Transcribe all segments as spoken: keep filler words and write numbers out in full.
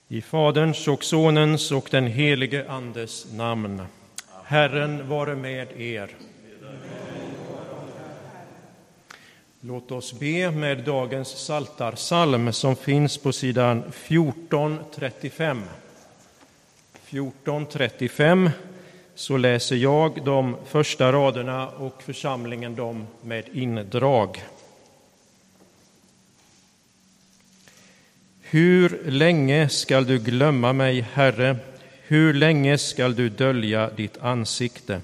I Faderns och Sonens och den helige Andes namn. Herren vare med er. Låt oss be med dagens psaltarpsalm som finns på sidan fjorton trettiofem. fjorton trettiofem så läser jag de första raderna och församlingen dem med indrag. Hur länge skall du glömma mig, Herre? Hur länge skall du dölja ditt ansikte?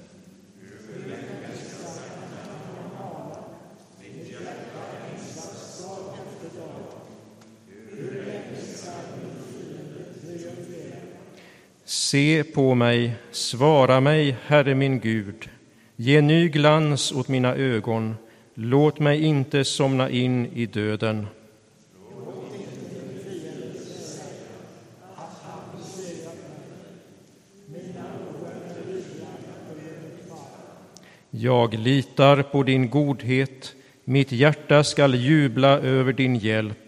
Se på mig, svara mig, Herre min Gud. Ge ny glans åt mina ögon. Låt mig inte somna in i döden. Jag litar på din godhet. Mitt hjärta skall jubla över din hjälp.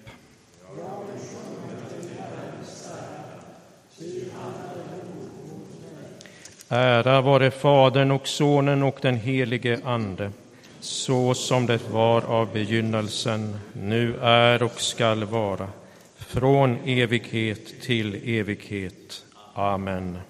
Ära vare Fadern och Sonen och den helige Ande, så som det var av begynnelsen, nu är och skall vara, från evighet till evighet. Amen.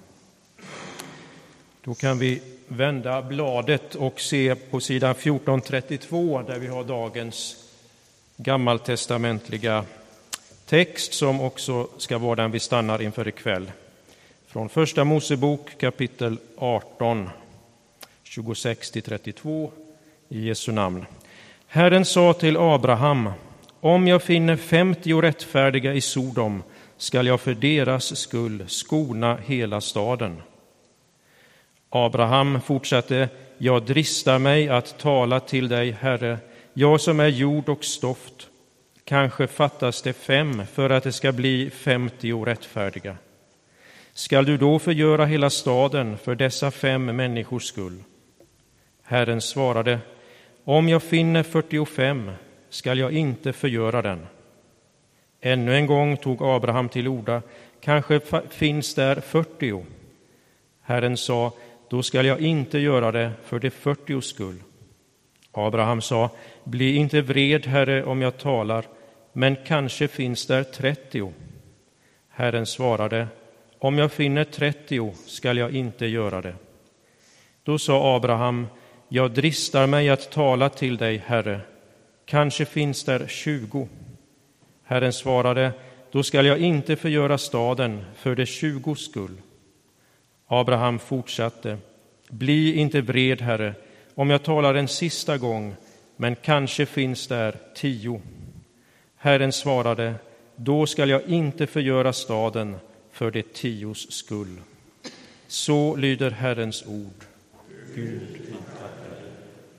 Då kan vi vända bladet och se på sidan fjorton trettiotvå där vi har dagens gammaltestamentliga text som också ska vara den vi stannar inför ikväll. Från första Mosebok kapitel arton, tjugosex till trettiotvå i Jesu namn. Herren sa till Abraham: om jag finner femtio rättfärdiga i Sodom skall jag för deras skull skona hela staden. Abraham fortsatte: jag dristar mig att tala till dig, Herre, jag som är jord och stoft. Kanske fattas det fem för att det ska bli femtio rättfärdiga. Skall du då förgöra hela staden för dessa fem människors skull? Herren svarade: om jag finner fyrtiofem skall jag inte förgöra den. Ännu en gång tog Abraham till orda: kanske finns där fyrtio. Herren sa: då skall jag inte göra det för det fyrtio skull. Abraham sa: bli inte vred, Herre, om jag talar, men kanske finns där trettio. Herren svarade: om jag finner trettio skall jag inte göra det. Då sa Abraham: jag dristar mig att tala till dig, Herre. Kanske finns där tjugo. Herren svarade: då skall jag inte förgöra staden för det tjugo skull. Abraham fortsatte: bli inte vred, Herre, om jag talar en sista gång, men kanske finns där tio. Herren svarade: då skall jag inte förgöra staden för det tios skull. Så lyder Herrens ord. Gud, vi tackar dig.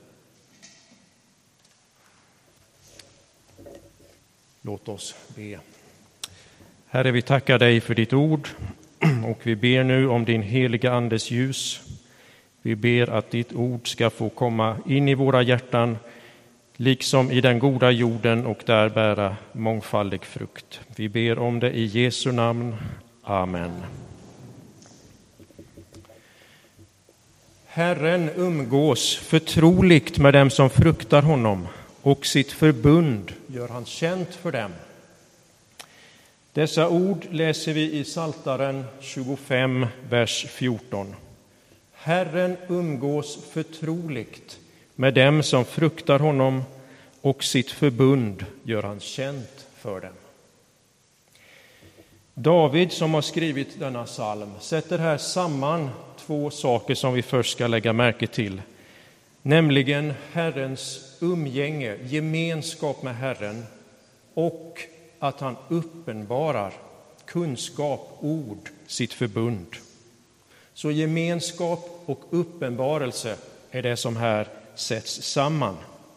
Låt oss be. Herre, vi tackar dig för ditt ord och vi ber nu om din heliga Andes ljus. Vi ber att ditt ord ska få komma in i våra hjärtan liksom i den goda jorden och där bära mångfaldig frukt. Vi ber om det i Jesu namn. Amen. Herren umgås förtroligt med dem som fruktar honom, och sitt förbund gör han känt för dem. Dessa ord läser vi i Psaltaren tjugofem, vers fjorton. Herren umgås förtroligt med dem som fruktar honom, och sitt förbund gör han känt för dem. David, som har skrivit denna psalm, sätter här samman två saker som vi först ska lägga märke till. Nämligen Herrens umgänge, gemenskap med Herren, och att han uppenbarar kunskap, ord, sitt förbund. Så gemenskap och uppenbarelse är det som här sätts samman.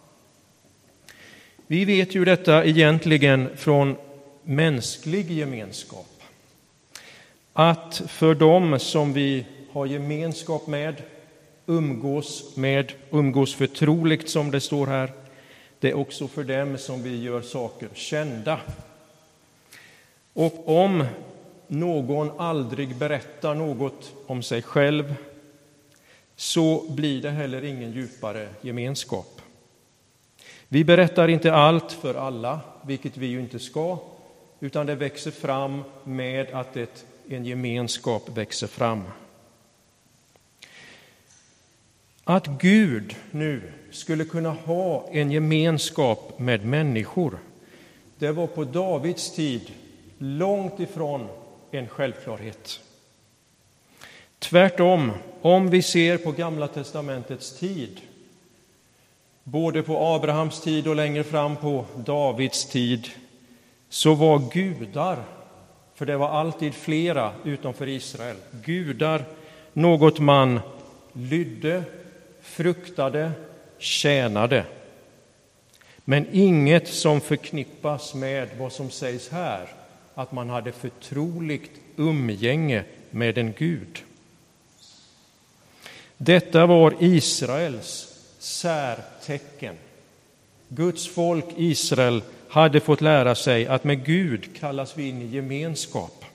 Vi vet ju detta egentligen från mänsklig gemenskap. Att för dem som vi har gemenskap med, umgås med, umgås förtroligt som det står här, det är också för dem som vi gör saker kända. Och om någon aldrig berättar något om sig själv, så blir det heller ingen djupare gemenskap. Vi berättar inte allt för alla, vilket vi ju inte ska, utan det växer fram med att ett, en gemenskap växer fram. Att Gud nu skulle kunna ha en gemenskap med människor, det var på Davids tid långt ifrån en självklarhet. Tvärtom, om vi ser på Gamla testamentets tid, både på Abrahams tid och längre fram på Davids tid, så var gudar, för det var alltid flera utanför Israel, gudar något man lydde, fruktade, tjänade. Men inget som förknippas med vad som sägs här, att man hade förtroligt umgänge med en Gud. Detta var Israels särtecken. Guds folk Israel hade fått lära sig att med Gud kallas vi in i gemenskap.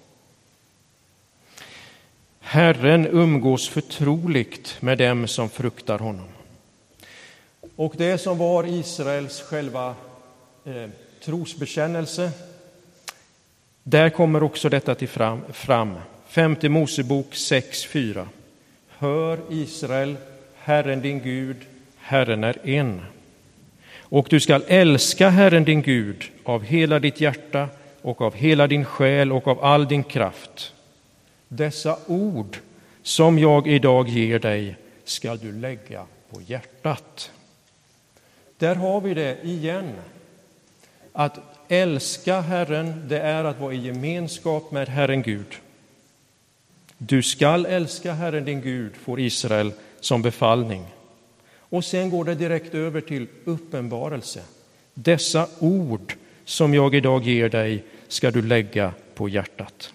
Herren umgås förtroligt med dem som fruktar honom. Och det som var Israels själva eh, trosbekännelse, där kommer också detta till fram. fram. Femte Mosebok sex fyra. Hör Israel, Herren din Gud, Herren är en. Och du skall älska Herren din Gud av hela ditt hjärta och av hela din själ och av all din kraft. Dessa ord som jag idag ger dig ska du lägga på hjärtat. Där har vi det igen. Att älska Herren, det är att vara i gemenskap med Herren Gud. Du skall älska Herren din Gud, får Israel som befallning. Och sen går det direkt över till uppenbarelse. Dessa ord som jag idag ger dig ska du lägga på hjärtat.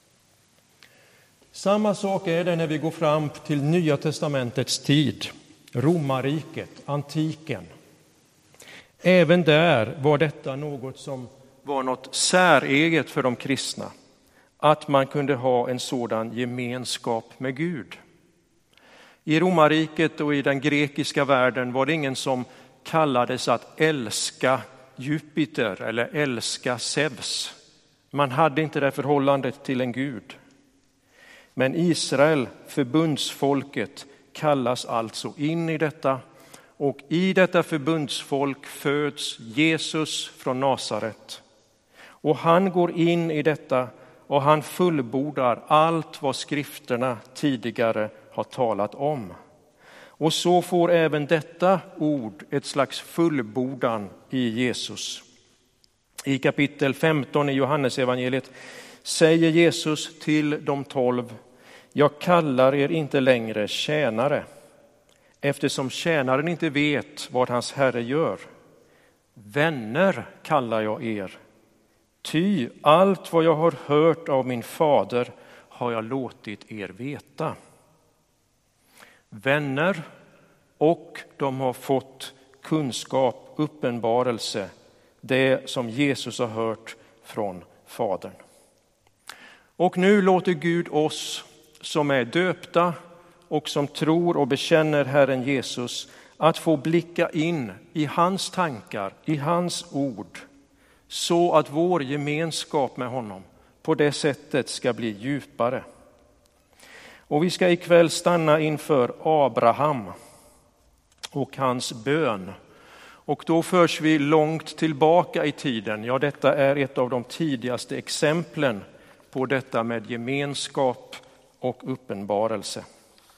Samma sak är det när vi går fram till Nya testamentets tid. Romarriket, antiken. Även där var detta något som var något säreget för de kristna. Att man kunde ha en sådan gemenskap med Gud. I romarriket och i den grekiska världen var det ingen som kallades att älska Jupiter eller älska Zeus. Man hade inte det förhållandet till en gud. Men Israel, förbundsfolket, kallas alltså in i detta. Och i detta förbundsfolk föds Jesus från Nasaret. Och han går in i detta och han fullbordar allt vad skrifterna tidigare har talat om. Och så får även detta ord ett slags fullbordan i Jesus. I kapitel femton i Johannesevangeliet säger Jesus till de tolv: jag kallar er inte längre tjänare, eftersom tjänaren inte vet vad hans herre gör. Vänner kallar jag er, ty allt vad jag har hört av min fader har jag låtit er veta. Vänner, och de har fått kunskap, uppenbarelse, det som Jesus har hört från Fadern. Och nu låter Gud oss som är döpta och som tror och bekänner Herren Jesus att få blicka in i hans tankar, i hans ord, så att vår gemenskap med honom på det sättet ska bli djupare. Och vi ska ikväll stanna inför Abraham och hans bön. Och då förs vi långt tillbaka i tiden. Ja, detta är ett av de tidigaste exemplen på detta med gemenskap och uppenbarelse.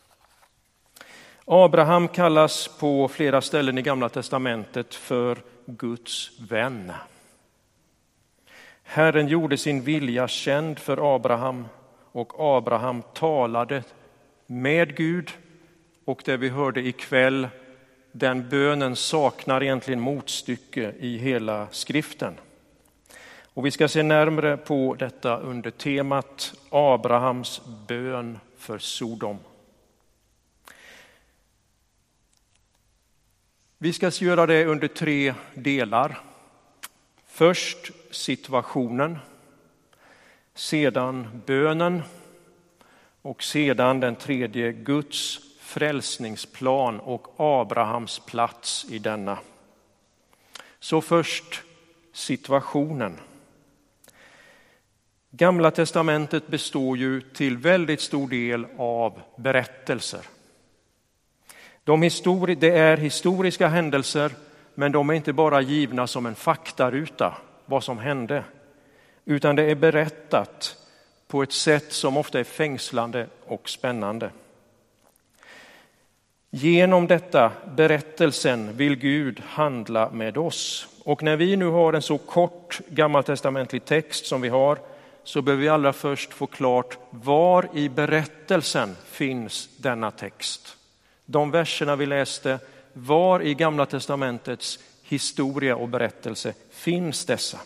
Abraham kallas på flera ställen i Gamla testamentet för Guds vän. Herren gjorde sin vilja känd för Abraham och Abraham talade med Gud, och det vi hörde ikväll, den bönen saknar egentligen motstycke i hela skriften. Och vi ska se närmare på detta under temat Abrahams bön för Sodom. Vi ska göra det under tre delar. Först situationen. sedan bönen och sedan den tredje Guds frälsningsplan och Abrahams plats i denna. Så först situationen. Gamla testamentet består ju till väldigt stor del av berättelser. De histori- det är historiska händelser, men de är inte bara givna som en faktaruta vad som hände, utan det är berättat på ett sätt som ofta är fängslande och spännande. Genom detta berättelsen vill Gud handla med oss. Och när vi nu har en så kort gammaltestamentlig text som vi har, så behöver vi allra först få klart var i berättelsen finns denna text. De verserna vi läste, var i Gamla testamentets historia och berättelse finns dessa?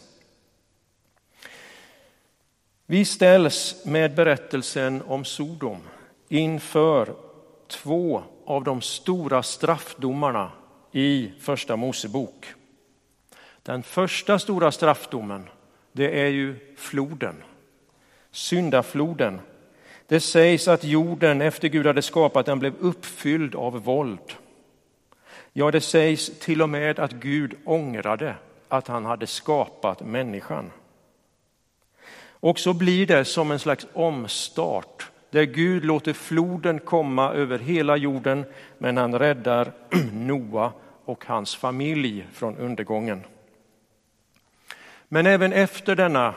Vi ställs med berättelsen om Sodom inför två av de stora straffdomarna i första Mosebok. Den första stora straffdomen, det är ju floden, syndafloden. Det sägs att jorden efter Gud hade skapat den blev uppfylld av våld. Ja, det sägs till och med att Gud ångrade att han hade skapat människan. Och så blir det som en slags omstart där Gud låter floden komma över hela jorden, men han räddar Noa och hans familj från undergången. Men även efter denna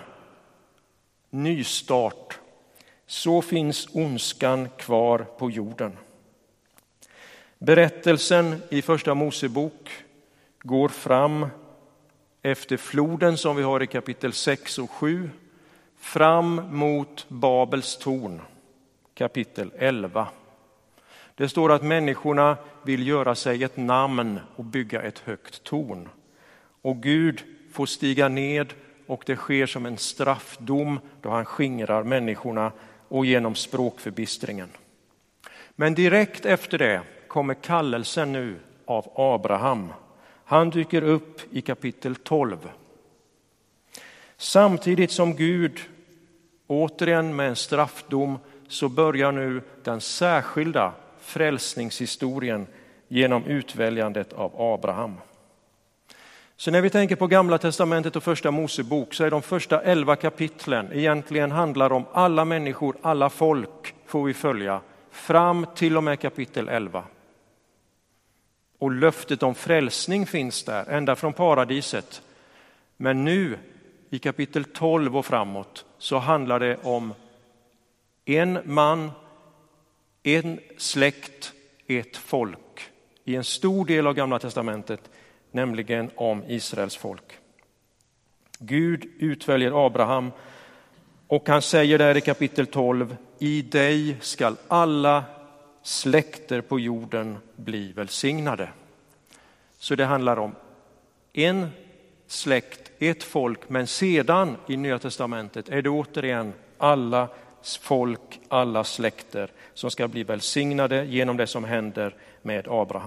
nystart så finns ondskan kvar på jorden. Berättelsen i första Mosebok går fram efter floden som vi har i kapitel sex och sju, fram mot Babels torn, kapitel elva. Det står att människorna vill göra sig ett namn och bygga ett högt torn. Och Gud får stiga ned, och det sker som en straffdom då han skingrar människorna och genom språkförbistringen. Men direkt efter det kommer kallelsen nu av Abraham. Han dyker upp i kapitel tolv. Samtidigt som Gud återigen med en straffdom, så börjar nu den särskilda frälsningshistorien genom utväljandet av Abraham. Så när vi tänker på Gamla testamentet och första Mosebok, så är de första elva kapitlen egentligen handlar om alla människor, alla folk får vi följa fram till och med kapitel elva. Och löftet om frälsning finns där ända från paradiset. Men nu i kapitel tolv och framåt så handlar det om en man, en släkt, ett folk. I en stor del av Gamla testamentet, nämligen om Israels folk. Gud utväljer Abraham och han säger där i kapitel tolv: i dig skall alla släkter på jorden bli välsignade. Så det handlar om en släkt, ett folk, men sedan i Nya testamentet är det återigen alla folk, alla släkter som ska bli välsignade genom det som händer med Abraham.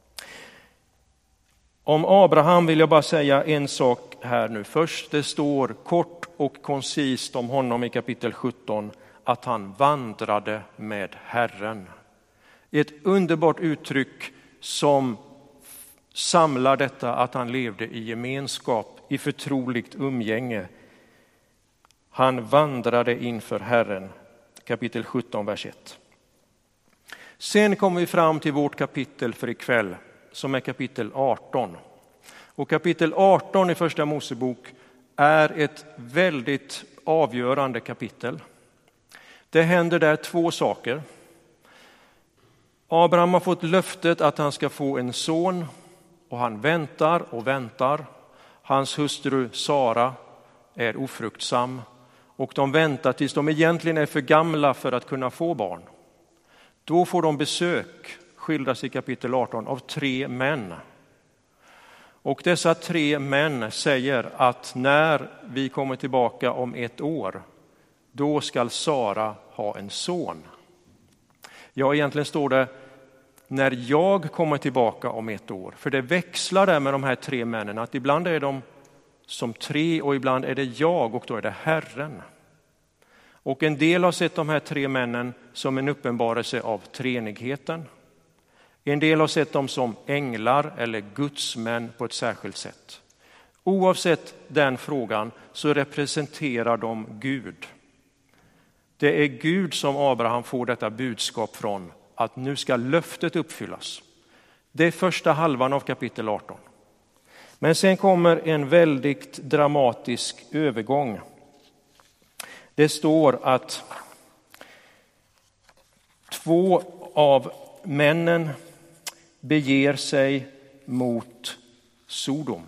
Om Abraham vill jag bara säga en sak här nu. Först, det står kort och koncist om honom i kapitel sjutton att han vandrade med Herren. Ett underbart uttryck som samlar detta att han levde i gemenskap, i förtroligt umgänge. Han vandrade inför Herren, kapitel sjutton, vers ett. Sen kommer vi fram till vårt kapitel för ikväll, som är kapitel arton. Och kapitel arton i första Mosebok är ett väldigt avgörande kapitel. Det händer där två saker. Abraham har fått löftet att han ska få en son, och han väntar och väntar. Hans hustru Sara är ofruktsam, och de väntar tills de egentligen är för gamla för att kunna få barn. Då får de besök, skildras i kapitel arton, av tre män. Och dessa tre män säger att när vi kommer tillbaka om ett år, då ska Sara ha en son. Ja, egentligen står det när jag kommer tillbaka om ett år. För det växlar där med de här tre männen, att ibland är de som tre och ibland är det jag och då är det Herren. Och en del har sett de här tre männen som en uppenbarelse av treenigheten. En del har sett dem som änglar eller gudsmän på ett särskilt sätt. Oavsett den frågan så representerar de Gud. Det är Gud som Abraham får detta budskap från, att nu ska löftet uppfyllas. Det är första halvan av kapitel arton. Men sen kommer en väldigt dramatisk övergång. Det står att två av männen beger sig mot Sodom.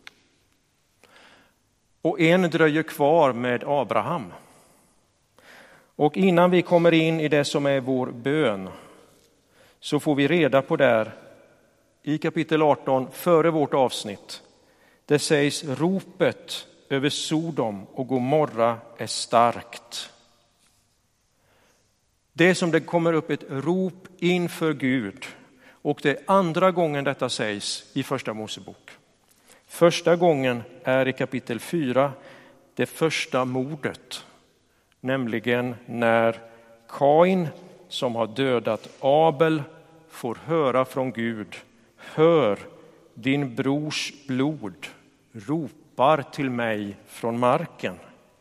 Och en dröjer kvar med Abraham. Och innan vi kommer in i det som är vår bön så får vi reda på där i kapitel arton före vårt avsnitt. Det sägs ropet över Sodom och Gomorra är starkt. Det är som det kommer upp ett rop inför Gud. Och det är andra gången detta sägs i första Mosebok. Första gången är i kapitel fyra det första mordet. Nämligen när Kain som har dödat Abel får höra från Gud. Hör, din brors blod ropar till mig från marken.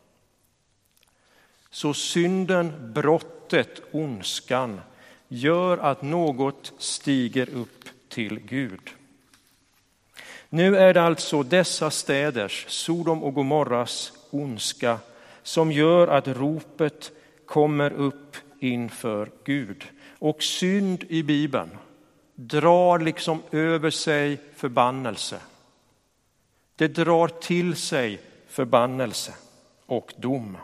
Så synden, brottet, ondskan gör att något stiger upp till Gud. Nu är det alltså dessa städers, Sodom och Gomorras ondska, som gör att ropet kommer upp inför Gud. Och synd i Bibeln drar liksom över sig förbannelse. Det drar till sig förbannelse och dom.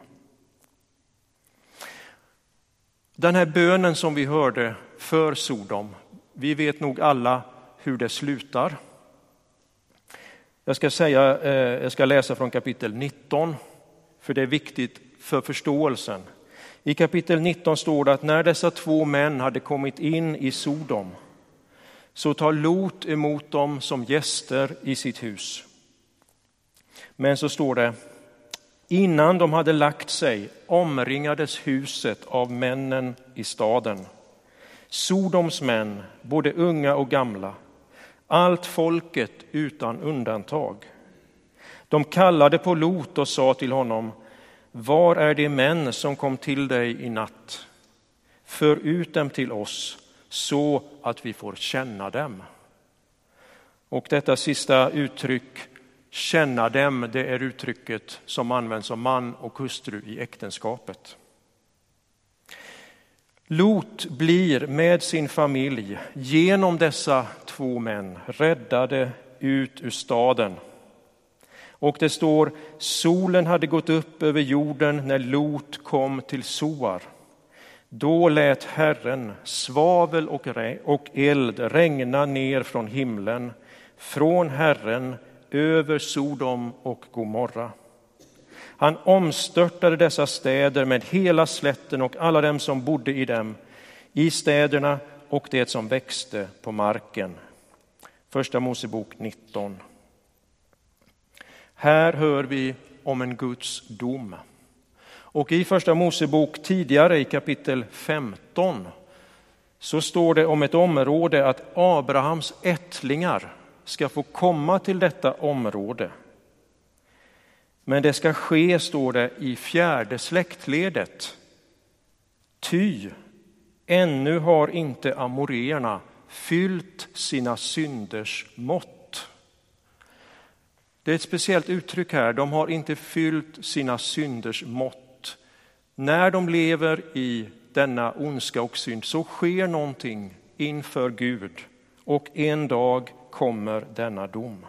Den här bönen som vi hörde för Sodom, vi vet nog alla hur det slutar. Jag ska, säga, eh, jag ska läsa från kapitel nitton, för det är viktigt för förståelsen. I kapitel nitton står det att när dessa två män hade kommit in i Sodom så tar Lot emot dem som gäster i sitt hus. Men så står det, innan de hade lagt sig omringades huset av männen i staden. Sodoms män, både unga och gamla, allt folket utan undantag. De kallade på Lot och sa till honom, var är de män som kom till dig i natt? För ut dem till oss så att vi får känna dem. Och detta sista uttryck, känna dem, det är uttrycket som används om man och hustru i äktenskapet. Lot blir med sin familj genom dessa två män räddade ut ur staden. Och det står, solen hade gått upp över jorden när Lot kom till Soar. Då lät Herren svavel och, re- och eld regna ner från himlen, från Herren över Sodom och Gomorra. Han omstörtade dessa städer med hela slätten och alla dem som bodde i dem, i städerna och det som växte på marken. Första Mosebok nitton. Här hör vi om en Guds dom. Och i första Mosebok tidigare i kapitel femton så står det om ett område att Abrahams ättlingar ska få komma till detta område. Men det ska ske, står det, i fjärde släktledet. Ty ännu har inte amoreerna fyllt sina synders mått. Det är ett speciellt uttryck här. De har inte fyllt sina synders mått. När de lever i denna ondska och synd så sker någonting inför Gud. Och en dag kommer denna dom.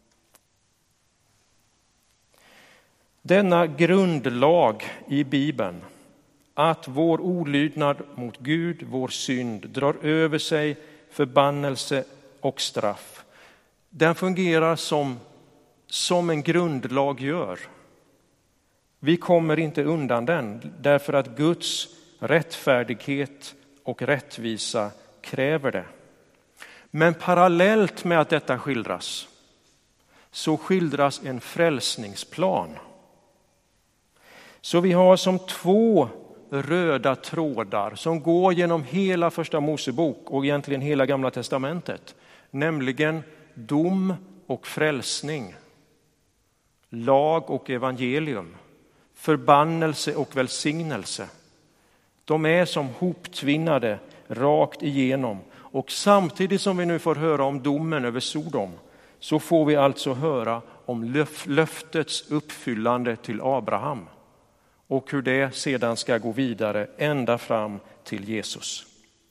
Denna grundlag i Bibeln, att vår olydnad mot Gud, vår synd, drar över sig förbannelse och straff. Den fungerar som, som en grundlag gör. Vi kommer inte undan den därför att Guds rättfärdighet och rättvisa kräver det. Men parallellt med att detta skildras så skildras en frälsningsplan. Så vi har som två röda trådar som går genom hela första Mosebok och egentligen hela Gamla testamentet. Nämligen dom och frälsning, lag och evangelium, förbannelse och välsignelse. De är som hoptvinnade rakt igenom. Och samtidigt som vi nu får höra om domen över Sodom, så får vi alltså höra om löf- löftets uppfyllande till Abraham och hur det sedan ska gå vidare ända fram till Jesus.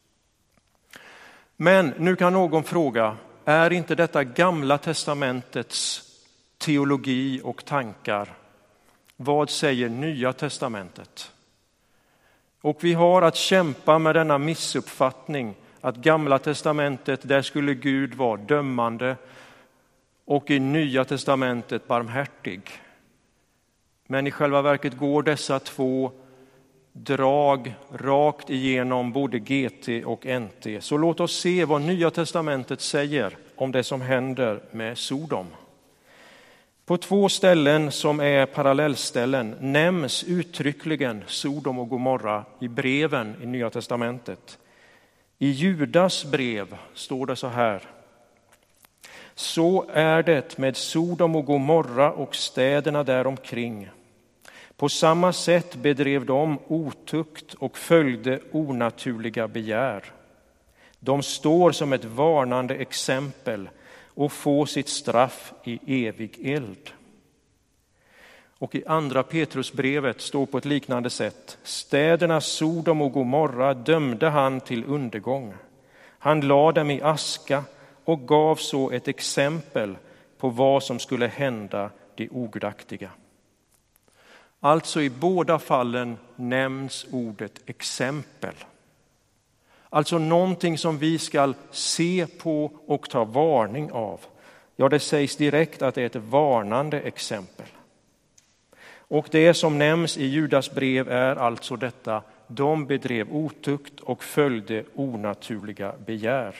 Men nu kan någon fråga, är inte detta Gamla testamentets teologi och tankar? Vad säger Nya testamentet? Och vi har att kämpa med denna missuppfattning att Gamla testamentet, där skulle Gud vara dömande och i Nya testamentet barmhärtig. Men i själva verket går dessa två drag rakt igenom både G T och N T. Så låt oss se vad Nya testamentet säger om det som händer med Sodom. På två ställen som är parallellställen nämns uttryckligen Sodom och Gomorra i breven i Nya testamentet. I Judas brev står det så här: så är det med Sodom och Gomorra och städerna däromkring. På samma sätt bedrev de otukt och följde onaturliga begär. De står som ett varnande exempel och får sitt straff i evig eld. Och i andra Petrusbrevet står på ett liknande sätt: städerna Sodom och Gomorra dömde han till undergång. Han lade dem i aska och gav så ett exempel på vad som skulle hända de ogudaktiga. Alltså i båda fallen nämns ordet exempel. Alltså någonting som vi ska se på och ta varning av. Ja, det sägs direkt att det är ett varnande exempel. Och det som nämns i Judas brev är alltså detta: de bedrev otukt och följde onaturliga begär.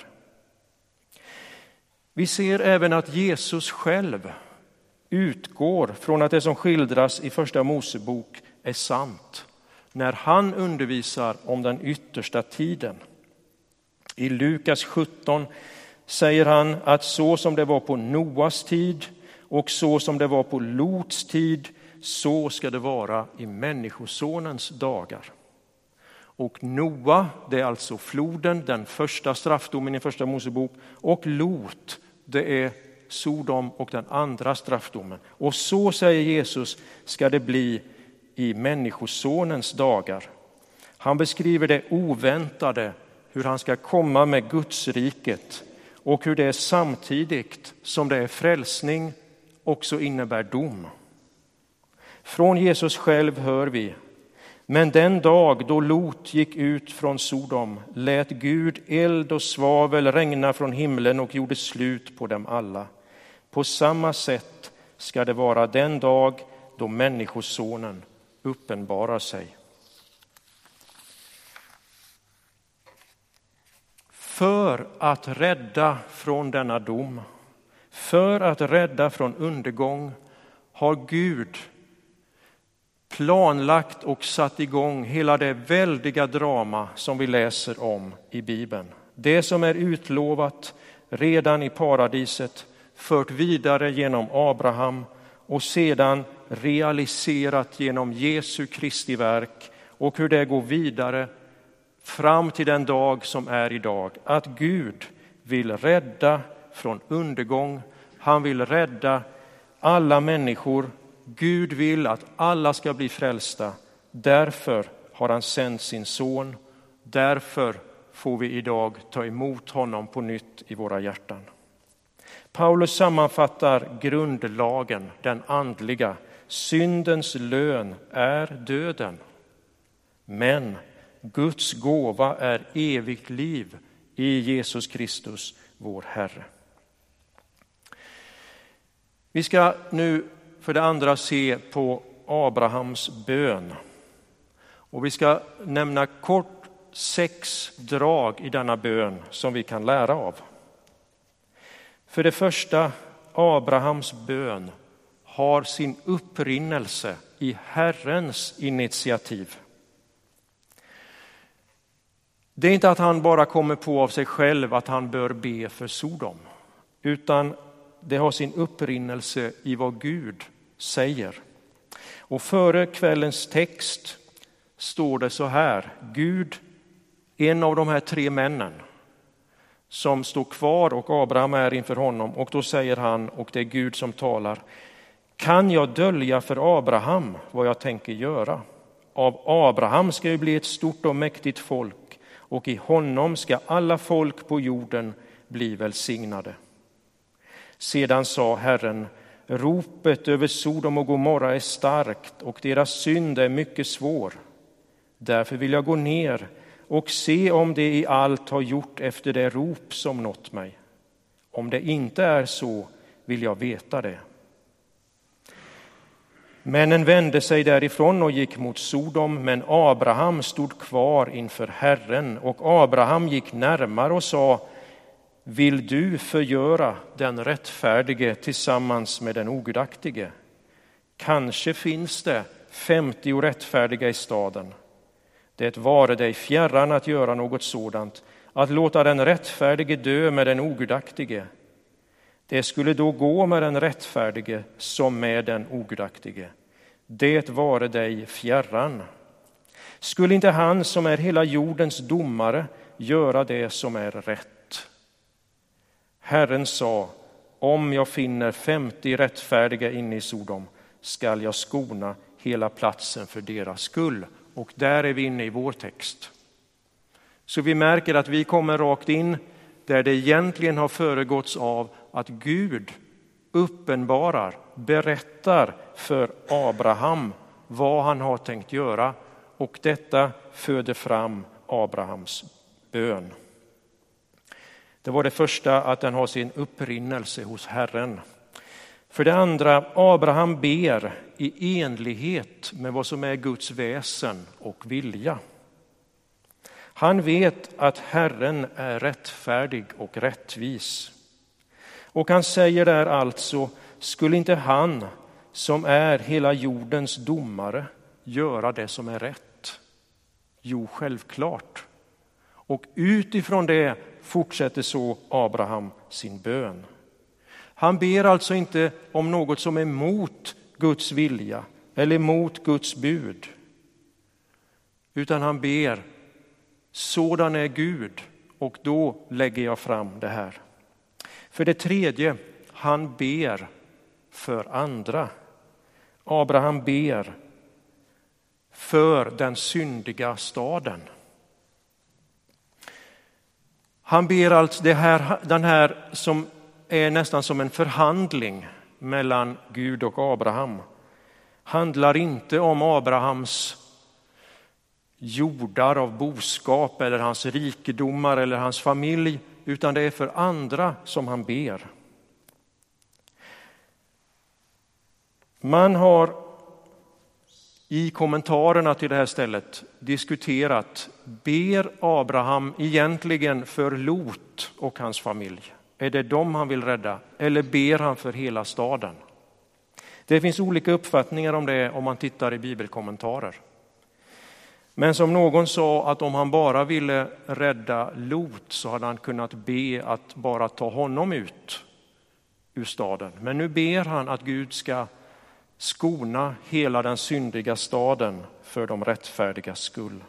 Vi ser även att Jesus själv utgår från att det som skildras i första Mosebok är sant när han undervisar om den yttersta tiden. I Lukas sjutton säger han att så som det var på Noas tid och så som det var på Lots tid, så ska det vara i människosonens dagar. Och Noa, det är alltså floden, den första straffdomen i första Mosebok, och Lot, det är Sodom och den andra straffdomen. Och så, säger Jesus, ska det bli i människosonens dagar. Han beskriver det oväntade, hur han ska komma med Guds riket och hur det samtidigt som det är frälsning också innebär dom. Från Jesus själv hör vi: men den dag då Lot gick ut från Sodom lät Gud eld och svavel regna från himlen och gjorde slut på dem alla. På samma sätt ska det vara den dag då människosonen uppenbarar sig. För att rädda från denna dom, för att rädda från undergång, har Gud planlagt och satt igång hela det väldiga drama som vi läser om i Bibeln. Det som är utlovat redan i paradiset, fört vidare genom Abraham och sedan realiserat genom Jesu Kristi verk, och hur det går vidare fram till den dag som är idag. Att Gud vill rädda från undergång. Han vill rädda alla människor. Gud vill att alla ska bli frälsta. Därför har han sänt sin son. Därför får vi idag ta emot honom på nytt i våra hjärtan. Paulus sammanfattar grundlagen, den andliga. Syndens lön är döden. Men Guds gåva är evigt liv i Jesus Kristus, vår Herre. Vi ska nu för det andra se på Abrahams bön. Och vi ska nämna kort sex drag i denna bön som vi kan lära av. För det första, Abrahams bön har sin upprinnelse i Herrens initiativ. Det är inte att han bara kommer på av sig själv att han bör be för Sodom, utan det har sin upprinnelse i vad Gud säger. Och före kvällens text står det så här: Gud, en av de här tre männen som står kvar och Abraham är inför honom, och då säger han, och det är Gud som talar: kan jag dölja för Abraham vad jag tänker göra? Av Abraham ska ju bli ett stort och mäktigt folk, och i honom ska alla folk på jorden bli välsignade. Sedan sa Herren: ropet över Sodom och Gomorra är starkt och deras synd är mycket svår. Därför vill jag gå ner och se om det i allt har gjort efter det rop som nått mig. Om det inte är så vill jag veta det. Männen vände sig därifrån och gick mot Sodom, men Abraham stod kvar inför Herren, och Abraham gick närmare och sa: vill du förgöra den rättfärdige tillsammans med den ogudaktige? Kanske finns det femtio rättfärdiga i staden. Det vare dig fjärran att göra något sådant, att låta den rättfärdige dö med den ogudaktige. Det skulle då gå med den rättfärdige som med den ogudaktige. Det vare dig fjärran. Skulle inte han som är hela jordens domare göra det som är rätt? Herren sa: om jag finner femtio rättfärdiga inne i Sodom skall jag skona hela platsen för deras skull. Och där är vi inne i vår text. Så vi märker att vi kommer rakt in där det egentligen har föregåtts av att Gud uppenbarar, berättar för Abraham vad han har tänkt göra, och detta föder fram Abrahams bön. Det var det första, att den har sin upprinnelse hos Herren. För det andra, Abraham ber i enlighet med vad som är Guds väsen och vilja. Han vet att Herren är rättfärdig och rättvis. Och han säger där alltså: skulle inte han som är hela jordens domare göra det som är rätt? Jo, självklart. Och utifrån det fortsätter så Abraham sin bön. Han ber alltså inte om något som är mot Guds vilja eller mot Guds bud, utan han ber: sådan är Gud, och då lägger jag fram det här. För det tredje, han ber för andra. Abraham ber för den syndiga staden. Han ber alltså det här, den här som är nästan som en förhandling mellan Gud och Abraham. Handlar inte om Abrahams jordar av boskap eller hans rikedomar eller hans familj, utan det är för andra som han ber. Man har i kommentarerna till det här stället diskuterat: ber Abraham egentligen för Lot och hans familj? Är det dem han vill rädda? Eller ber han för hela staden? Det finns olika uppfattningar om det om man tittar i bibelkommentarer. Men som någon sa, att om han bara ville rädda Lot så hade han kunnat be att bara ta honom ut ur staden. Men nu ber han att Gud ska skona hela den syndiga staden för de rättfärdigas skull.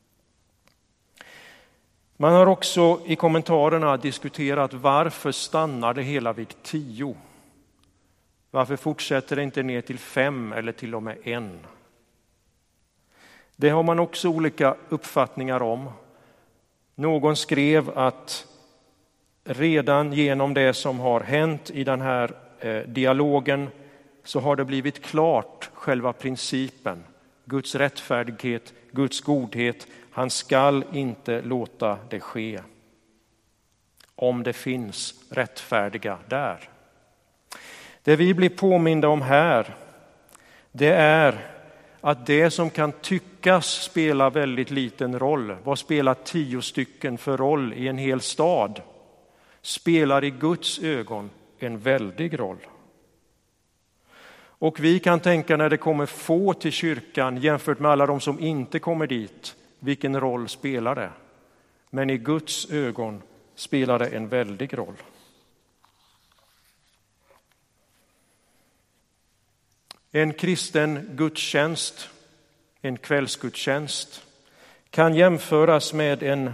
Man har också i kommentarerna diskuterat: varför stannar det hela vid tio? Varför fortsätter det inte ner till fem eller till och med en? Det har man också olika uppfattningar om. Någon skrev att redan genom det som har hänt i den här eh, dialogen så har det blivit klart, själva principen. Guds rättfärdighet, Guds godhet. Han skall inte låta det ske om det finns rättfärdiga där. Det vi blir påminda om här, det är att det som kan tyckas spela väldigt liten roll, vad spelar tio stycken för roll i en hel stad, spelar i Guds ögon en väldig roll. Och vi kan tänka, när det kommer få till kyrkan jämfört med alla de som inte kommer dit, vilken roll spelar det? Men i Guds ögon spelar det en väldig roll. En kristen gudstjänst, en kvällsgudstjänst, kan jämföras med en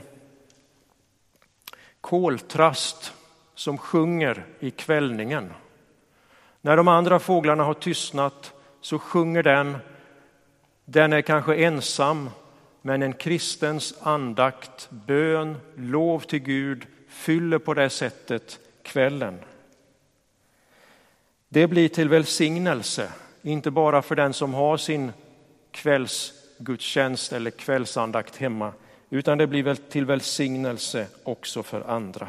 koltrast som sjunger i kvällningen. När de andra fåglarna har tystnat så sjunger den. Den är kanske ensam, men en kristens andakt, bön, lov till Gud fyller på det sättet kvällen. Det blir till välsignelse, inte bara för den som har sin kvällsgudstjänst eller kvällsandakt hemma, utan det blir väl till välsignelse också för andra.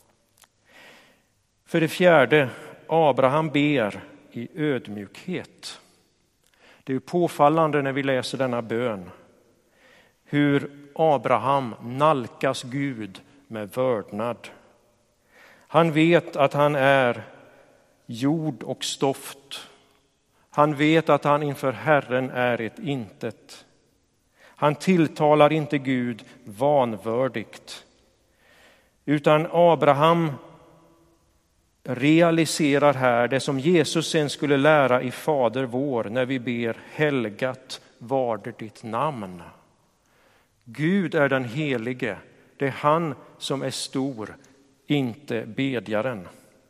För det fjärde, Abraham ber i ödmjukhet. Det är påfallande när vi läser denna bön hur Abraham nalkas Gud med vördnad. Han vet att han är jord och stoft. Han vet att han inför Herren är ett intet. Han tilltalar inte Gud vanvördigt, utan Abraham realiserar här det som Jesus sen skulle lära i Fader vår när vi ber helgat varde ditt namn. Gud är den helige, det är han som är stor, inte bedjaren.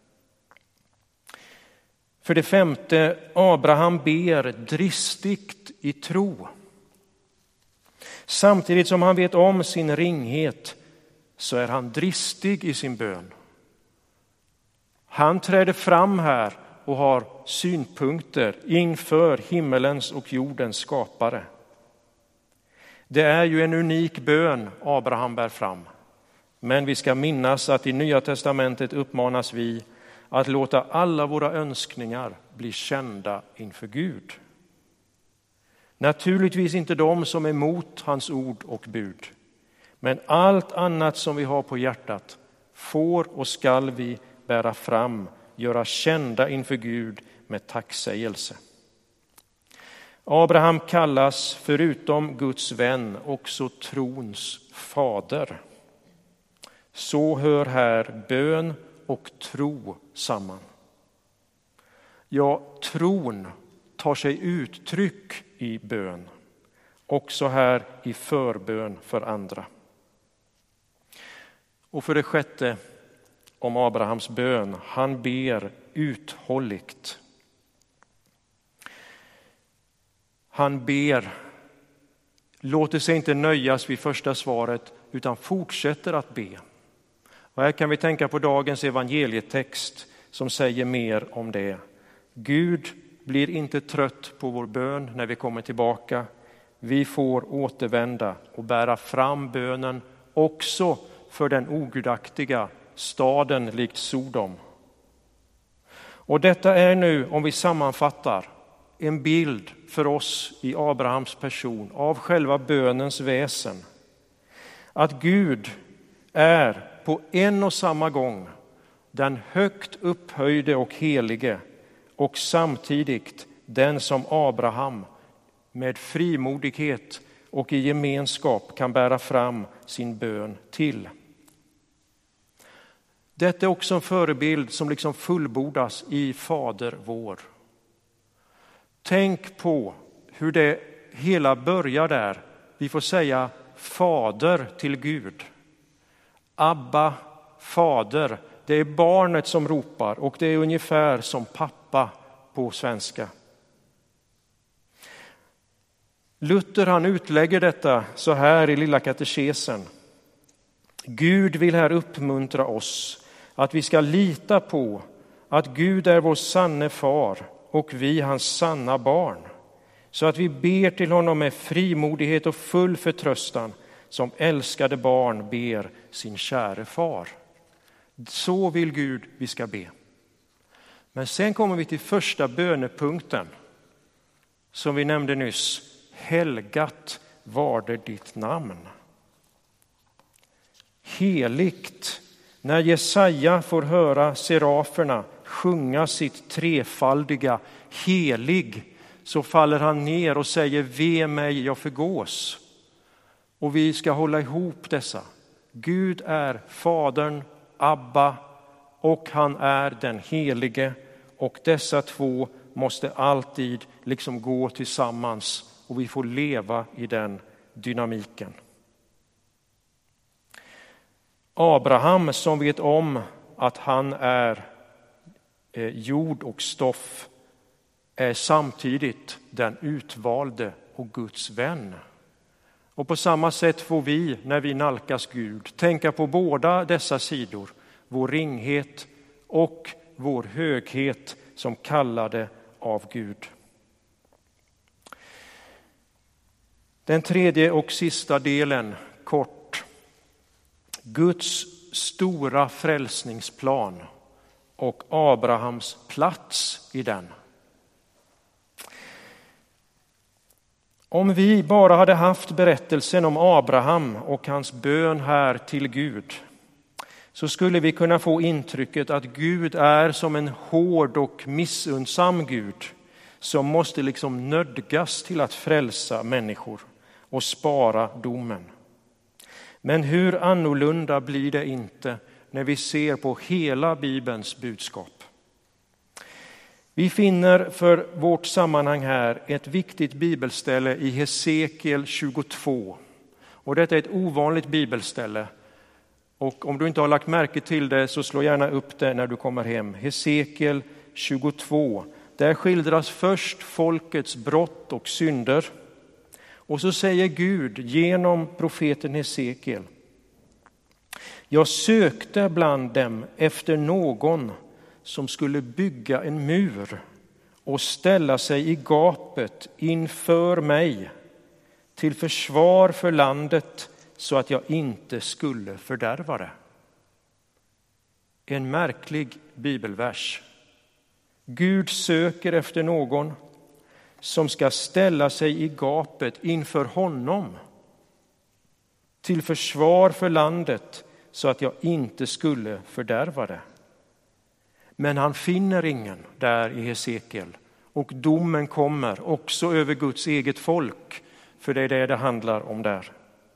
För det femte, Abraham ber dristigt i tro. Samtidigt som han vet om sin ringhet så är han dristig i sin bön. Han träder fram här och har synpunkter inför himmelens och jordens skapare. Det är ju en unik bön Abraham bär fram. Men vi ska minnas att i Nya testamentet uppmanas vi att låta alla våra önskningar bli kända inför Gud. Naturligtvis inte de som är emot hans ord och bud. Men allt annat som vi har på hjärtat får och skall vi bära fram, göra kända inför Gud med tacksägelse. Abraham kallas förutom Guds vän också trons fader. Så hör här bön och tro samman. Ja, tron tar sig uttryck i bön, också här i förbön för andra. Och för det sjätte, om Abrahams bön, han ber uthålligt. Han ber, låter sig inte nöjas vid första svaret utan fortsätter att be. Och här kan vi tänka på dagens evangelietext som säger mer om det. Gud blir inte trött på vår bön när vi kommer tillbaka. Vi får återvända och bära fram bönen också för den ogudaktiga staden likt Sodom. Och detta är nu, om vi sammanfattar, en bild för oss i Abrahams person av själva bönens väsen. Att Gud är på en och samma gång den högt upphöjde och helige och samtidigt den som Abraham med frimodighet och i gemenskap kan bära fram sin bön till. Detta är också en förebild som liksom fullbordas i Fader vår. Tänk på hur det hela börjar där. Vi får säga fader till Gud. Abba, fader. Det är barnet som ropar och det är ungefär som pappa på svenska. Luther han utlägger detta så här i lilla katekesen. Gud vill här uppmuntra oss att vi ska lita på att Gud är vår sanne far och vi hans sanna barn. Så att vi ber till honom med frimodighet och full förtröstan som älskade barn ber sin käre far. Så vill Gud vi ska be. Men sen kommer vi till första bönepunkten som vi nämnde nyss. Helgat varde ditt namn. Heligt. När Jesaja får höra seraferna sjunga sitt trefaldiga helig så faller han ner och säger ve mig jag förgås. Och vi ska hålla ihop dessa. Gud är Fadern, Abba, och han är den helige, och dessa två måste alltid liksom gå tillsammans, och vi får leva i den dynamiken. Abraham, som vet om att han är jord och stoff, är samtidigt den utvalde och Guds vän. Och på samma sätt får vi, när vi nalkas Gud, tänka på båda dessa sidor, vår ringhet och vår höghet som kallade av Gud. Den tredje och sista delen, kort. Guds stora frälsningsplan och Abrahams plats i den. Om vi bara hade haft berättelsen om Abraham och hans bön här till Gud, så skulle vi kunna få intrycket att Gud är som en hård och missunnsam Gud som måste liksom nödgas till att frälsa människor och spara domen. Men hur annorlunda blir det inte när vi ser på hela Bibelns budskap. Vi finner för vårt sammanhang här ett viktigt bibelställe i Hesekiel tjugotvå. Och detta är ett ovanligt bibelställe. Och om du inte har lagt märke till det, så slå gärna upp det när du kommer hem. Hesekiel tjugotvå. Där skildras först folkets brott och synder. Och så säger Gud genom profeten Hesekiel: jag sökte bland dem efter någon som skulle bygga en mur och ställa sig i gapet inför mig till försvar för landet, så att jag inte skulle fördärva det. En märklig bibelvers. Gud söker efter någon som ska ställa sig i gapet inför honom till försvar för landet, så att jag inte skulle fördärva det. Men han finner ingen där i Hesekiel, och domen kommer också över Guds eget folk, för det är det det handlar om där.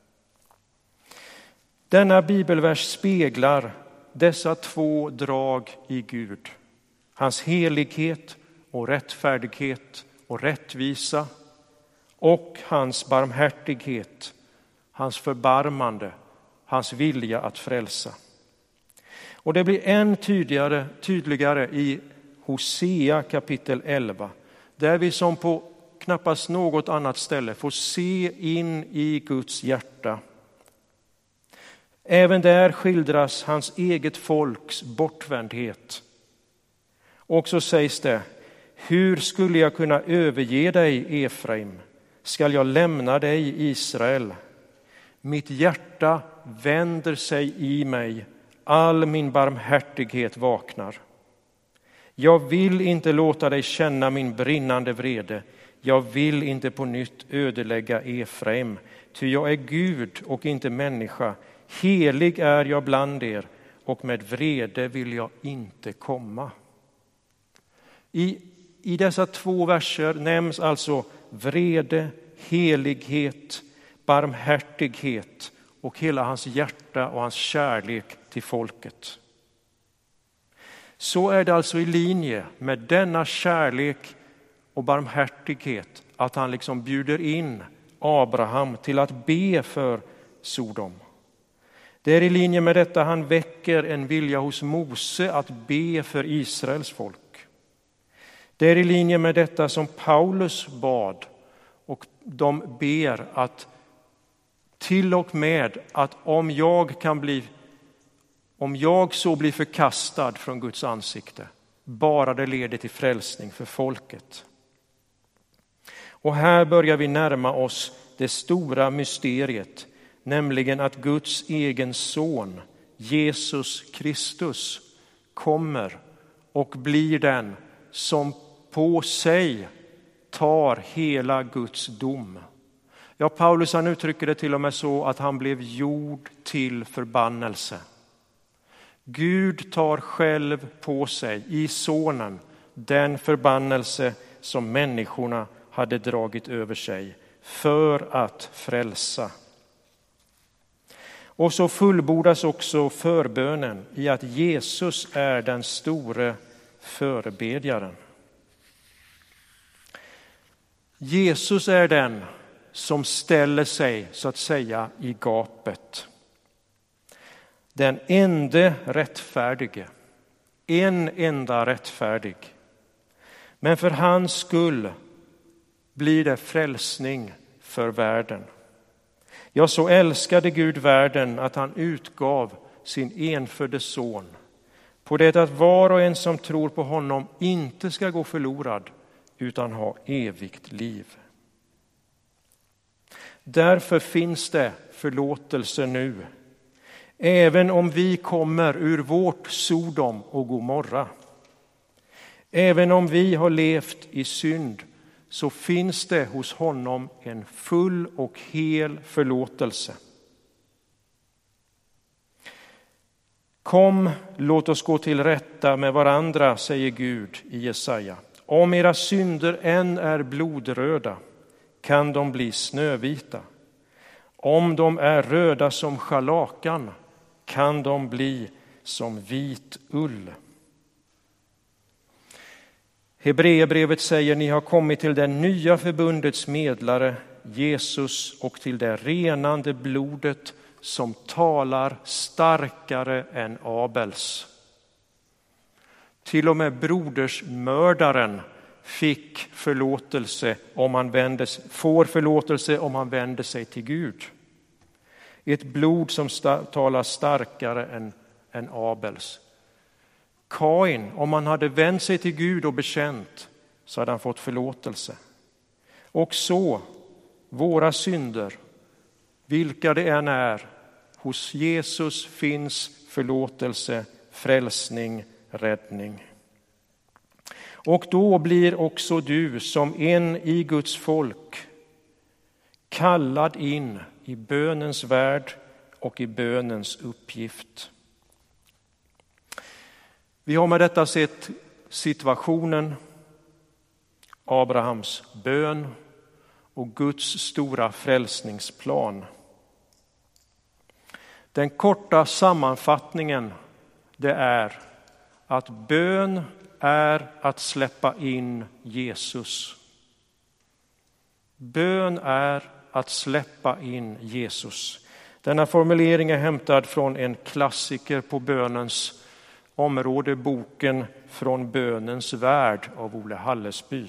Denna bibelvers speglar dessa två drag i Gud. Hans helighet och rättfärdighet och rättvisa, och hans barmhärtighet, hans förbarmande, hans vilja att frälsa. Och det blir än tydligare, tydligare i Hosea kapitel elva, där vi som på knappast något annat ställe får se in i Guds hjärta. Även där skildras hans eget folks bortvändhet. Och så sägs det: hur skulle jag kunna överge dig, Efraim? Skall jag lämna dig, Israel? Mitt hjärta vänder sig i mig, all min barmhärtighet vaknar. Jag vill inte låta dig känna min brinnande vrede. Jag vill inte på nytt ödelägga Efraim, ty jag är Gud och inte människa. Helig är jag bland er, och med vrede vill jag inte komma. I, i dessa två verser nämns alltså vrede, helighet, barmhärtighet och hela hans hjärta och hans kärlek till folket. Så är det alltså i linje med denna kärlek och barmhärtighet att han liksom bjuder in Abraham till att be för Sodom. Det är i linje med detta han väcker en vilja hos Mose att be för Israels folk. Det är i linje med detta som Paulus bad, och de ber att till och med att om jag kan bli, om jag så blir förkastad från Guds ansikte, bara det leder till frälsning för folket. Och här börjar vi närma oss det stora mysteriet, nämligen att Guds egen son, Jesus Kristus, kommer och blir den som på sig tar hela Guds dom. Ja, Paulus han uttrycker det till och med så att han blev gjord till förbannelse. Gud tar själv på sig i sonen den förbannelse som människorna hade dragit över sig för att frälsa. Och så fullbordas också förbönen i att Jesus är den store förebedjaren. Jesus är den som ställer sig så att säga i gapet. Den ende rättfärdige, en enda rättfärdig. Men för hans skull blir det frälsning för världen. Ja, så älskade Gud världen att han utgav sin enfödde son, på det att var och en som tror på honom inte ska gå förlorad utan ha evigt liv. Därför finns det förlåtelse nu, även om vi kommer ur vårt Sodom och Gomorra. Även om vi har levt i synd, så finns det hos honom en full och hel förlåtelse. Kom, låt oss gå till rätta med varandra, säger Gud i Jesaja. Om era synder än är blodröda kan de bli snövita. Om de är röda som scharlakan kan de bli som vit ull. Hebreerbrevet säger: ni har kommit till den nya förbundets medlare, Jesus, och till det renande blodet som talar starkare än Abels. Till och med brodersmördaren fick förlåtelse om han vände, får förlåtelse om han vänder sig till Gud. Ett blod som sta, talar starkare än, än Abels. Kain, om han hade vänt sig till Gud och bekänt, så hade han fått förlåtelse. Och så, våra synder, vilka det än är, hos Jesus finns förlåtelse, frälsning, räddning. Och då blir också du som en i Guds folk kallad in i bönens värld och i bönens uppgift. Vi har med detta sett situationen, Abrahams bön och Guds stora frälsningsplan. Den korta sammanfattningen, det är att bön är att släppa in Jesus. Bön är att släppa in Jesus. Denna formulering är hämtad från en klassiker på bönens område, boken Från bönens värld av Ole Hallesby.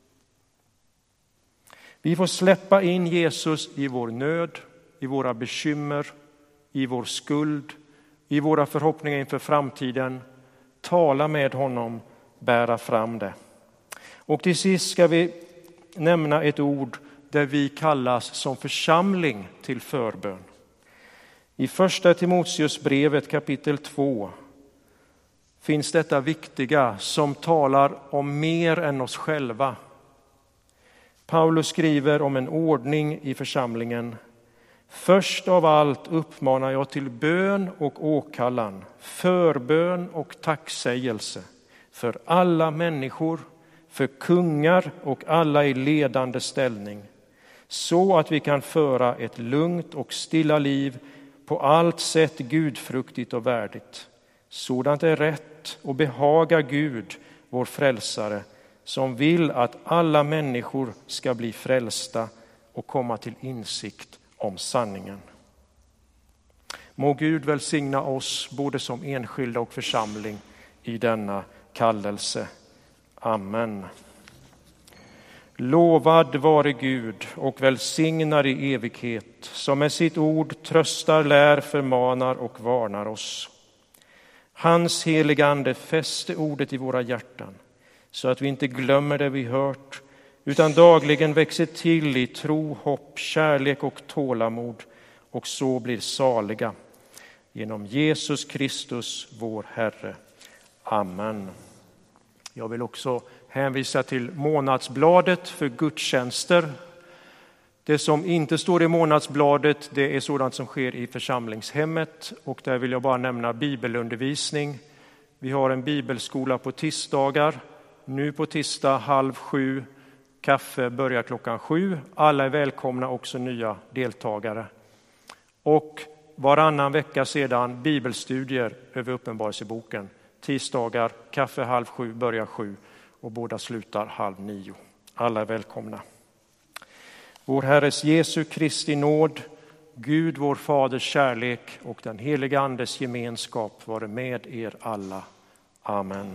Vi får släppa in Jesus i vår nöd, i våra bekymmer, i vår skuld, i våra förhoppningar inför framtiden. Tala med honom, bära fram det. Och till sist ska vi nämna ett ord där vi kallas som församling till förbön. I första Timoteusbrevet kapitel två finns detta viktiga som talar om mer än oss själva. Paulus skriver om en ordning i församlingen. Först av allt uppmanar jag till bön och åkallan, förbön och tacksägelse för alla människor, för kungar och alla i ledande ställning, så att vi kan föra ett lugnt och stilla liv, på allt sätt gudfruktigt och värdigt. Sådant är rätt och behagar Gud, vår frälsare, som vill att alla människor ska bli frälsta och komma till insikt om sanningen. Må Gud välsigna oss både som enskilda och församling i denna kallelse. Amen. Lovad vare Gud och välsignad i evighet, som med sitt ord tröstar, lär, förmanar och varnar oss. Hans heliga ande fäste ordet i våra hjärtan, så att vi inte glömmer det vi hört, utan dagligen växer till i tro, hopp, kärlek och tålamod, och så blir saliga. Genom Jesus Kristus, vår Herre. Amen. Jag vill också hänvisa till månadsbladet för gudstjänster. Det som inte står i månadsbladet, det är sådant som sker i församlingshemmet, och där vill jag bara nämna bibelundervisning. Vi har en bibelskola på tisdagar, nu på tisdag halv sju. Kaffe börjar klockan sju. Alla är välkomna, också nya deltagare. Och varannan vecka sedan bibelstudier över Uppenbarelseboken. Tisdagar, kaffe halv sju, börjar sju och båda slutar halv nio. Alla är välkomna. Vår Herres Jesu Kristi nåd, Gud vår Faders kärlek och den heliga Andes gemenskap vare med er alla. Amen.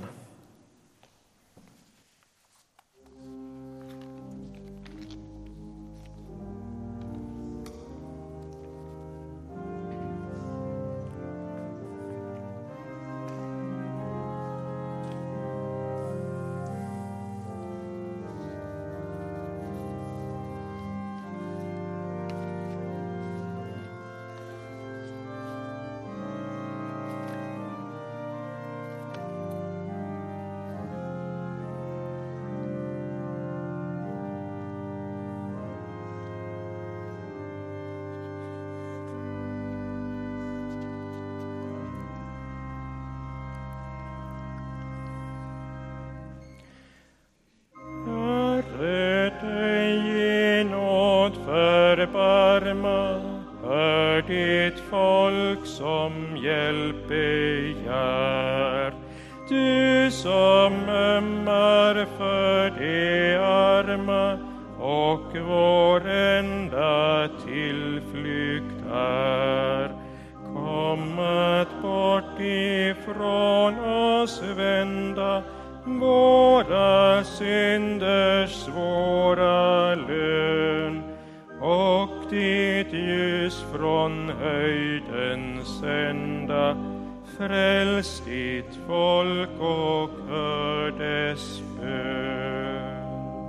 Hör ditt folk som hjälp begär, du som ömmar för de arma och vår enda tillflykt är. Kom att bort ifrån oss vända våra synders svåra lön, och ditt ljus från höjden sända. Fräls ditt folk och hör dess bön.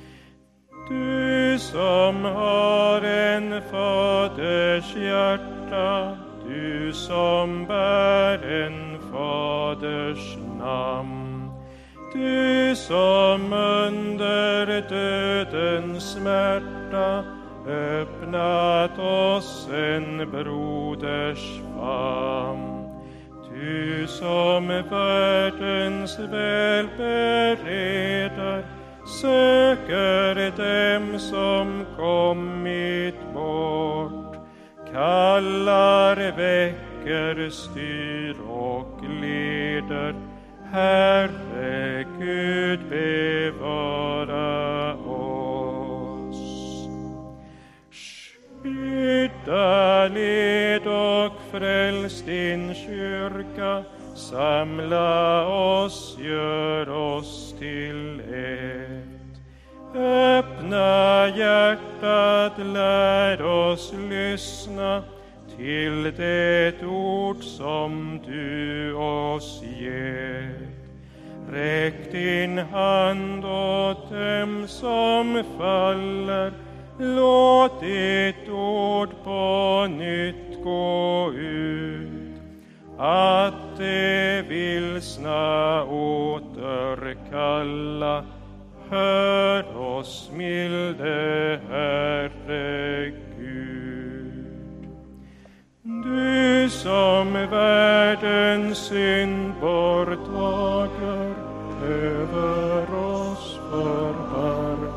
Du som har en faders hjärta, du som bär en faders namn, du som under dödens smärta öppnat oss en broders famn, du som världens väl bereder söker dem som kommit bort, kallar, väcker, styr och leder. Herre Gud, bevara oss. Skydda, led och fräls din kyrka. Samla oss, gör oss till ett. Öppna hjärtat, lär oss lyssna till det ord som du oss ger. Räck din hand åt dem som faller, låt ditt ord på nytt gå ut, att det vilsna återkalla. Hör oss, milde Herre Gud. Du som världens synd borttager, över oss förbarma.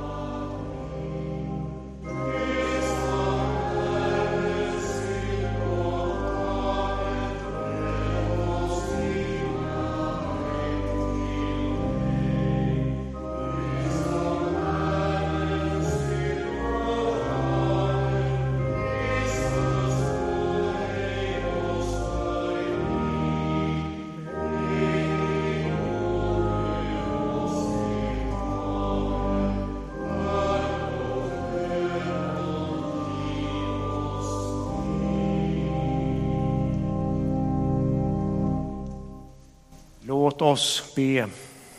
Låt oss be.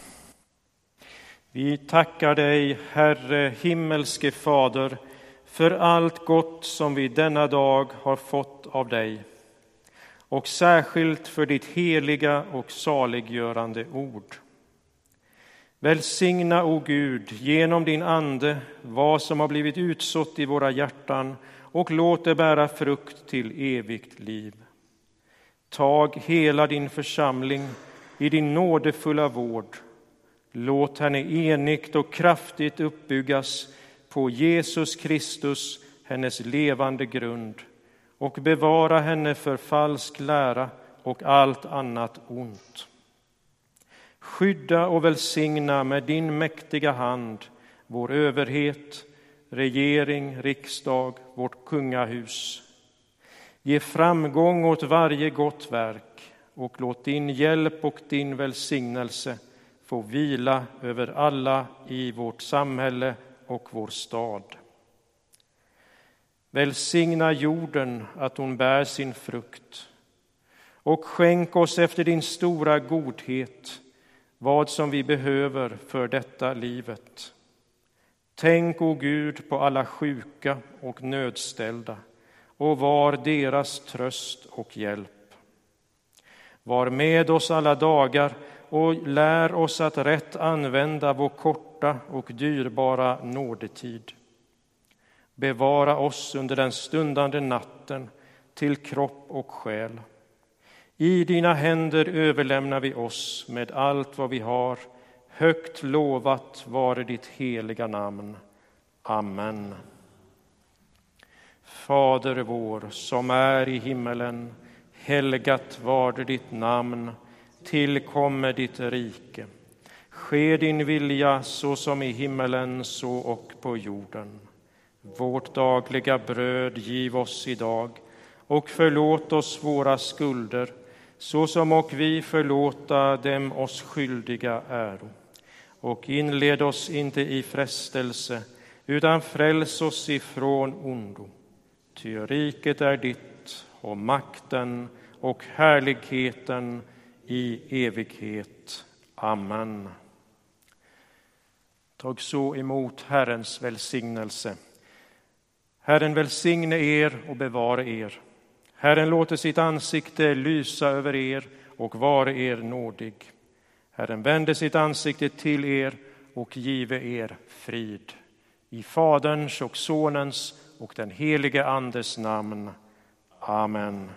Vi tackar dig, Herre, himmelske Fader, för allt gott som vi denna dag har fått av dig, och särskilt för ditt heliga och saliggörande ord. Välsigna, o Gud, genom din ande vad som har blivit utsått i våra hjärtan, och låt det bära frukt till evigt liv. Tag hela din församling i din nådefulla vård. Låt henne enigt och kraftigt uppbyggas på Jesus Kristus, hennes levande grund, och bevara henne för falsk lära och allt annat ont. Skydda och välsigna med din mäktiga hand vår överhet, regering, riksdag, vårt kungahus. Ge framgång åt varje gott verk och låt din hjälp och din välsignelse få vila över alla i vårt samhälle och vår stad. Välsigna jorden att hon bär sin frukt och skänk oss efter din stora godhet vad som vi behöver för detta livet. Tänk, o Gud, på alla sjuka och nödställda och var deras tröst och hjälp. Var med oss alla dagar och lär oss att rätt använda vår korta och dyrbara nådetid. Bevara oss under den stundande natten till kropp och själ. I dina händer överlämnar vi oss med allt vad vi har. Högt lovat vare ditt heliga namn. Amen. Fader vår som är i himmelen, helgat varde ditt namn. Tillkommer ditt rike. Ske din vilja så som i himmelen så och på jorden. Vårt dagliga bröd giv oss idag och förlåt oss våra skulder så som och vi förlåta dem oss skyldiga äro. Och inled oss inte i frestelse utan fräls oss ifrån ondo. Ty riket är ditt och makten och härligheten i evighet. Amen. Tag så emot Herrens välsignelse. Herren välsigne er och bevara er. Herren låter sitt ansikte lysa över er och vare er nådig. Herren vände sitt ansikte till er och give er frid. I Faderns och Sonens och den helige Andes namn. Amen.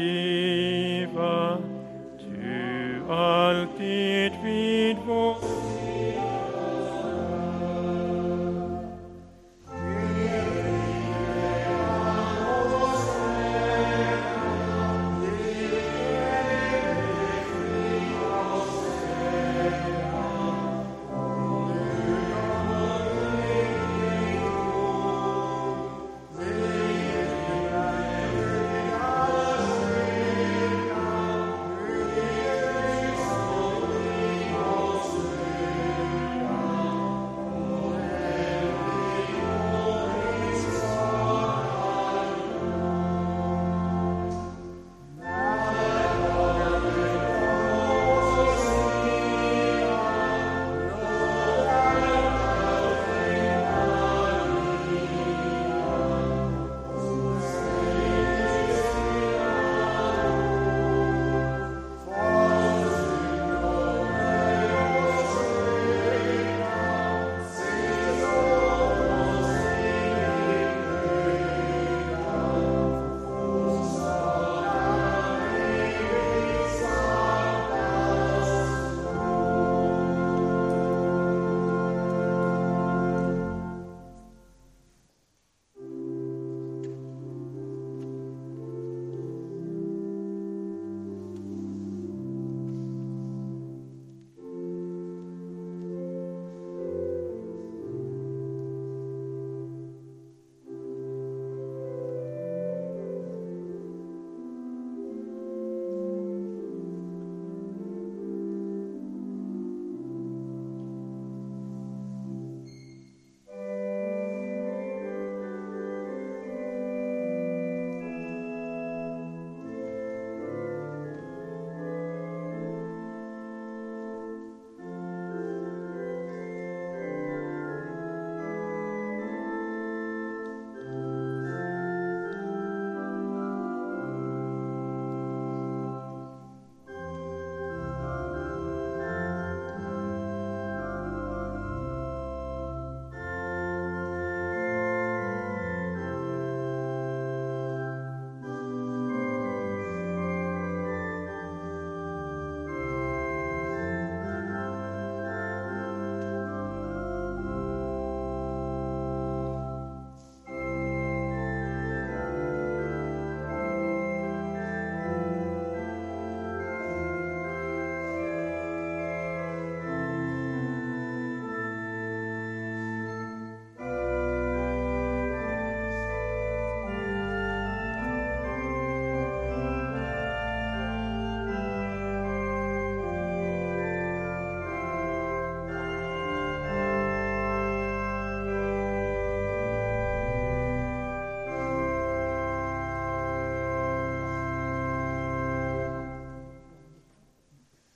Alltid vid vår